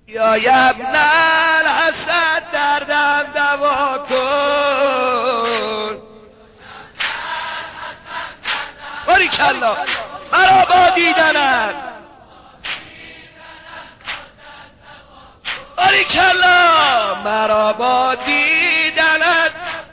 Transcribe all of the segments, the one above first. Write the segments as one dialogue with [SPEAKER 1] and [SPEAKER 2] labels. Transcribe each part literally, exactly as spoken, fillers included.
[SPEAKER 1] یا ابن الحسن دردم دوا کن. باریکلا مرا با دیدنت، باریکلا مرا با دیدنت،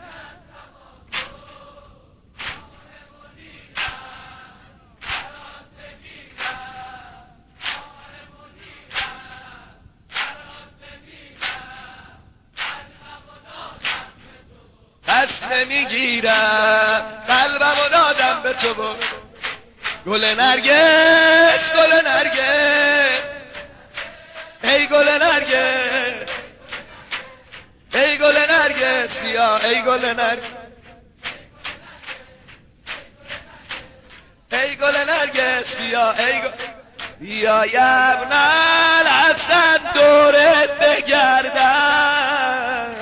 [SPEAKER 1] پس نمیگیرم قلبمو دادم به تو با گل نرگس، گل نرگس، ای گل نرگس، ای گل نرگس بیا، ای گل نرگس، ای گل نرگس بیا، ای گل بیا یا ابن الحسن دورت بگردم.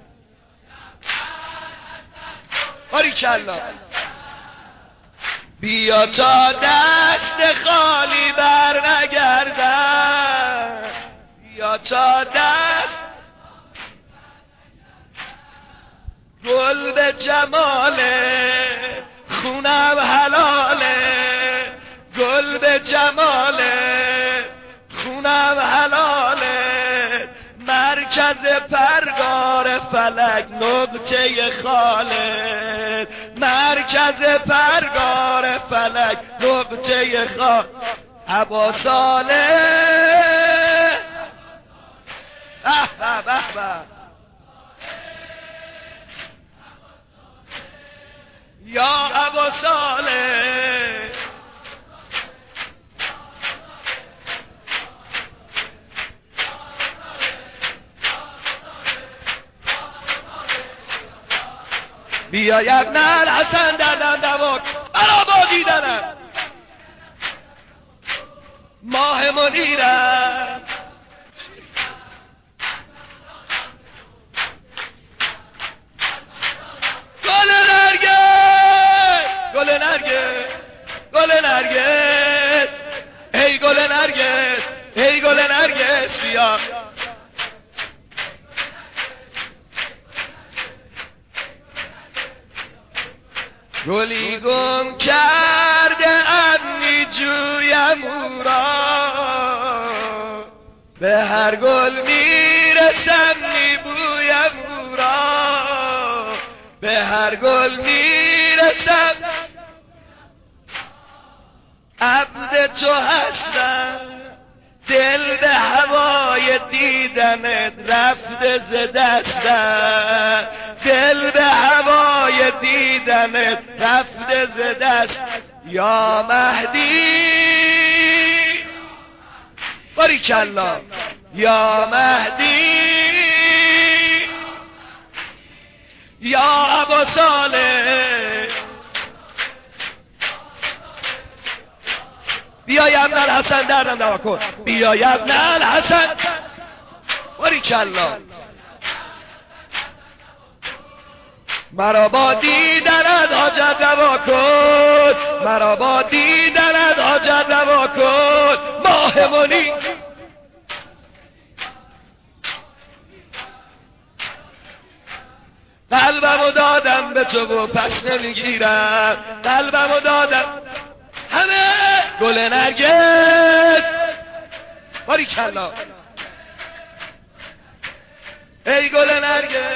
[SPEAKER 1] باریکلا بیا تا دست خالی بر نگردم، بیا تا دست گل به جماله خونم حلاله، گل به جماله خونم حلاله، مرکز پرگار فلک نقطه خاله، مرکز پرگار فلک نقطه خاله، ابا صالح به به به به یا ابا صالح، بیا یا ابن الحسن دردم دوا کن. مرا با دیدنت ماه منیرم، گل نرگس، گل نرگس، گل نرگس، ای گل نرگس، ای گل نرگس بیا، گلی گم کرده ام میجویم او را، به هر گل میرسم میبویم او را، به هر گل میرسم عبد تو هستم، دل به هوای دیدنت رفته ز دستم، دل به هوای دیدنت رفته ز دست یا مهدی. باریکلا یا مهدی یا ابا صالح، بیا یا ابن الحسن دردم دوا کن، بیا یا ابن الحسن. باریکلا مرا با دیدنت حاجت روا کن، مرا با دیدنت حاجت روا کن، ماه منی قلبمو دادم به تو و پس نمیگیرم، قلبمو دادم همه گل نرگس. باریکلا ای گل نرگس،